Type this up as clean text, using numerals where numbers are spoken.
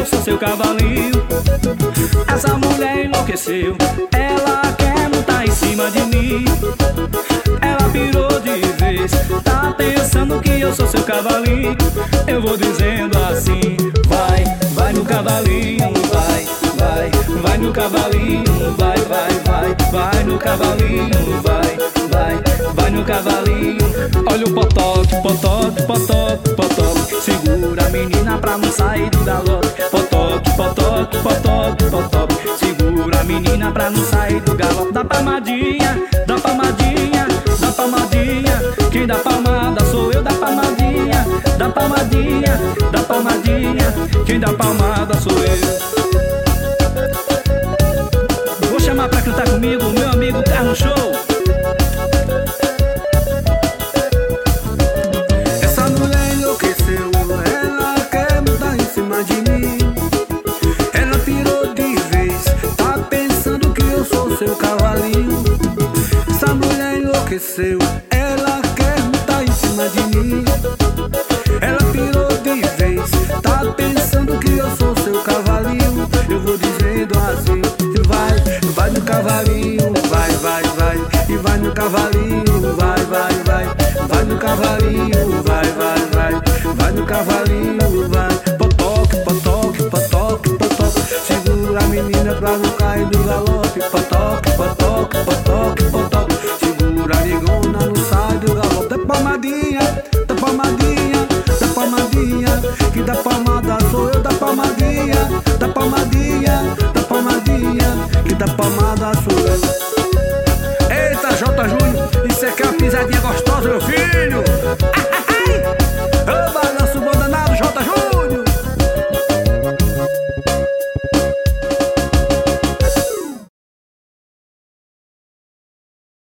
eu sou seu cavalinho. Essa mulher enlouqueceu, ela quer montar em cima de mim. Ela pirou de vez, tá pensando que eu sou seu cavalinho. Eu vou dizendo assim: vai, vai no cavalinho, vai, vai, vai no cavalinho, vai, vai, vai, vai no cavalinho, vai, vai, vai no cavalinho. Olha o potoque, potoque, potoque, potoque, segura a menina pra não sair do galope. Potoque, potoque, potoque, potoque, segura a menina pra não sair do galope. Dá palmadinha, dá palmadinha, dá palmadinha. Quem dá palmada sou eu, dá palmadinha, dá palmadinha, dá palmadinha. Quem dá palmada sou eu. Vou chamar pra cantar comigo meu amigo Carlos Show. Essa mulher enlouqueceu, ela quer montar em cima de mim. Ela pirou de vez, tá pensando que eu sou seu cavalinho. Essa mulher enlouqueceu, ela quer montar em cima de mim. Ela pirou de vez, tá pensando que eu sou seu cavalinho. Eu vou dizendo assim: vai, vai no cavalinho, vai, vai, vai. E vai no cavalinho, vai, vai, vai. Vai no cavalinho, vai, vai, vai. Vai no cavalinho, vai. Potoque, potoque, potoque, potoque, segura a menina pra não cair do galope. Potoque, potoque, potoque, potoque, segura a negona, não sai do galope. Dá palmadinha, dá palmadinha, dá palmadinha. Que dá palmada sou eu, dá palmadinha, dá palmadinha, dá palmadinha. Que dá palmada sou eu. Eita, J. Júnior, isso aqui é uma pisadinha gostosa, meu filho.